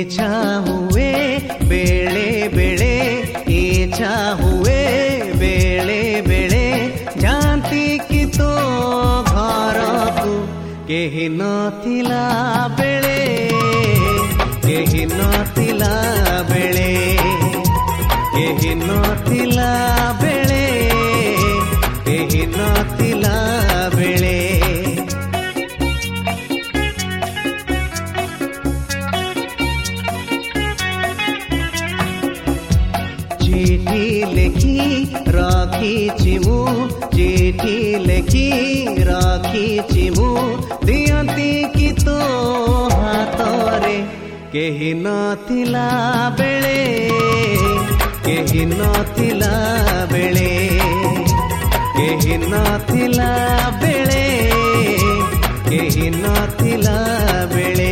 ଇଚ୍ଛା ହୁଏ ବେଳେ ବେଳେ, ଇଚ୍ଛା ହୁଏ ବେଳେ ବେଳେ, ଯାଆନ୍ତି କି ତୋ ଘରକୁ କେହି ନଥିଲା ବେଳେ, କେହି ନଥିଲା ବେଳେ, କେହି ନଥିଲା ବେଳେ, କେହି ନଥିଲା ବେଳେ। ଚିଠି ଲେଖି ରଖିଛି ମୁଁ, ଚିଠି ଲେଖି ରଖିଛି ମୁଁ, ଦିଅନ୍ତି କି ତୋ ହାତରେ କେହି ନଥିଲା ବେଳେ, କେହି ନଥିଲା ବେଳେ, କେହି ନଥିଲା ବେଳେ, କେହି ନଥିଲା ବେଳେ।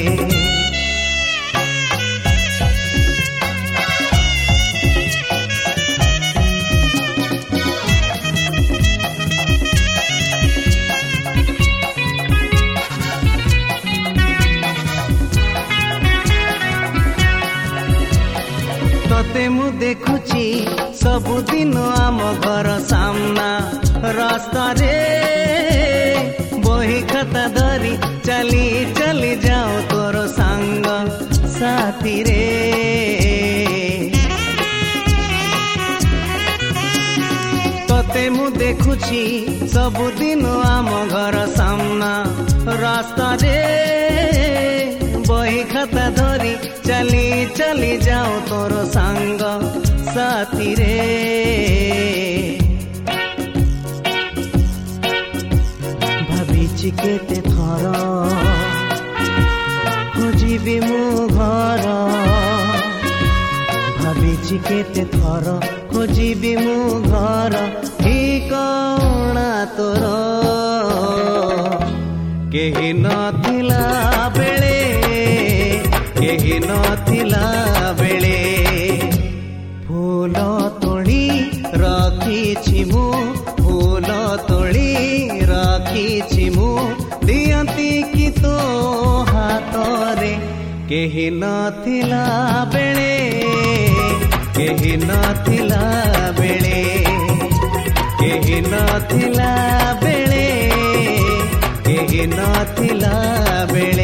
ତତେ ମୁଁ ଦେଖୁଛି ସବୁଦିନ ଆମ ଘର ସାମ୍ନା ରାସ୍ତାରେ, ବହି ଖାତା ଧରି ଚାଲି ଚାଲି ଯାଉ ତୋର ସାଙ୍ଗ ସାଥିରେ। ତତେ ମୁଁ ଦେଖୁଛି ସବୁଦିନ ଆମ ଘର ସାମ୍ନା ରାସ୍ତାରେ, ବହି ଖାତା ଧରି ଚାଲି ଚାଲି ଯାଉ ତୋର ସାଙ୍ଗ ସାଥିରେ। ଭାବିଛି କେତେ ଥର ଖୋଜିବି ମୁଁ ଘର, ଭାବିଛି କେତେ ଥର ଖୋଜିବି ମୁଁ ଘର, ଠିକଣା ତୋର କେହି ନଥିଲା ବେଳେ, କେହି ନଥିଲା ବେଳେ। ଫୁଲ ତୋଳି ରଖିଛି ମୁଁ, ଫୁଲ ତୋଳି ରଖିଛି ମୁଁ, ଦିଅନ୍ତି କି ତୋ ହାତରେ କେହି ନଥିଲା ବେଳେ, କେହି ନଥିଲା ବେଳେ, କେହି ନଥିଲା ବେଳେ, କେହି ନଥିଲା ବେଳେ।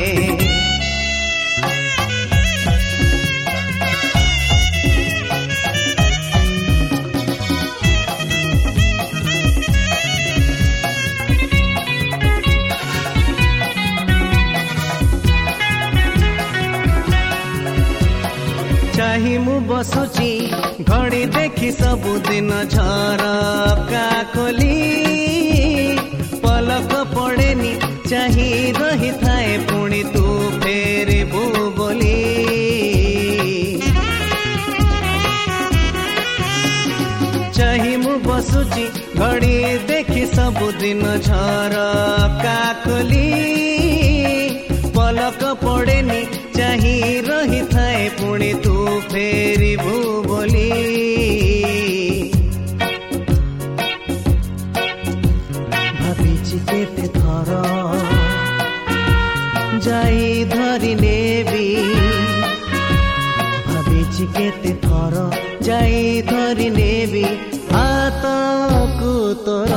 ଚାହିଁ ମୁଁ ବସୁଛି ଘଡ଼ି ଦେଖି ସବୁଦିନ ଝରକା ଖୋଲି, ପଲକ ପଡ଼େନି ଚାହିଁ ରହିଥାଏ ପୁଣି ତୁ ଫେରିବୁ ବୋଲି। ଚାହିଁ ମୁଁ ବସୁଛି ଘଡ଼ି ଦେଖି ସବୁଦିନ ଝରକା ଖୋଲି, ପଲକ ପଡ଼େନି ଚାହିଁ ରହିଥାଏ ପୁଣି ତୁ ଫେରିବୁ ବୋଲି। ଭାବିଛି କେତେ ଥର ଯାଇ ଧରି ନେବି, ଭାବିଛି କେତେ ଥର ଯାଇ ଧରି ନେବି ହାତକୁ ତୋର,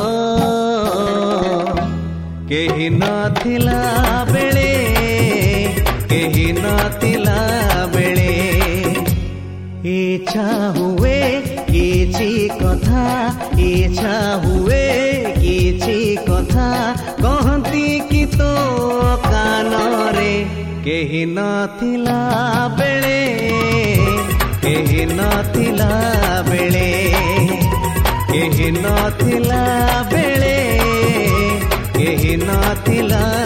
କେହି ନଥିଲା ବେଳେ, କେହି ନଥିଲା ବେଳେ। ଇଚ୍ଛା ହୁଏ କିଛି କଥା, ଇଚ୍ଛା ହୁଏ କିଛି କଥା, କହନ୍ତି କି ତୋ କାନରେ କେହି ନଥିଲା ବେଳେ, କେହି ନଥିଲା ବେଳେ, କେହି ନଥିଲା ବେଳେ, କେହି ନଥିଲା